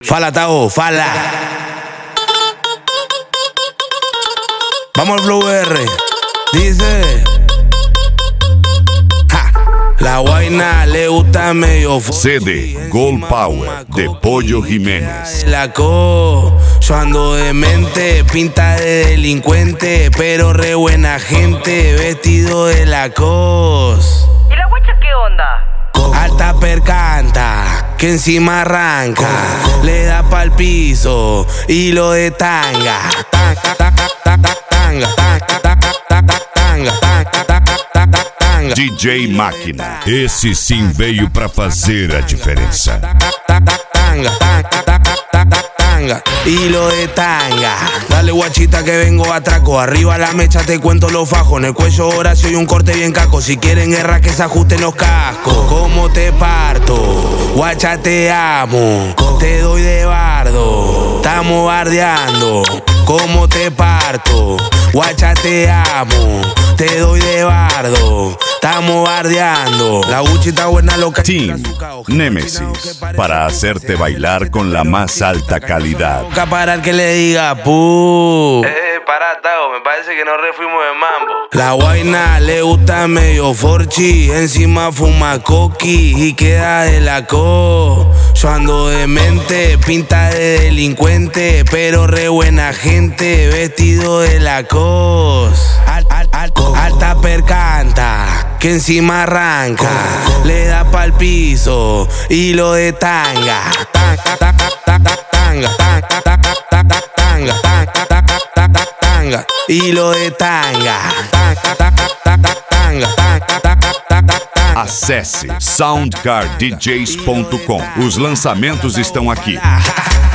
Fala, Tao, fala. Vamos al Flow R. Dice: ja, la guaina le gusta medio CD Gold Power de Pollo Jiménez. La co, yo ando demente, pinta de delincuente, pero re buena gente, vestido de la cos. ¿Y la guacha qué onda? Alta percanta, que encima arranca, le da pa'l piso y lo de tanga. Tanga, DJ Máquina, esse sim veio pra fazer a diferença. Y lo de tanga. Dale guachita que vengo a atraco. Arriba la mecha te cuento los fajos. En el cuello Horacio y un corte bien caco. Si quieren guerra que se ajusten los cascos. ¿Cómo te parto? Guacha te amo. Te doy de bardo. Estamos bardeando. ¿Cómo te parto? Guacha te amo. Te doy de bardo. Estamos bardeando. La Gucci está buena loca. Team Nemesis, para hacerte bailar con la más alta calidad. Para el que le diga pu. Pará, Tao, me parece que nos refuimos de mambo. La guaina le gusta medio forchi, encima fuma coqui y queda de la co. Yo ando demente, pinta de delincuente, pero re buena gente, vestido de la cos. Alta percanta, que encima arranca, le da pa'l piso y lo de tanga. Y lo de tanga. Acesse soundcardjs.com. Os lançamentos estão aqui.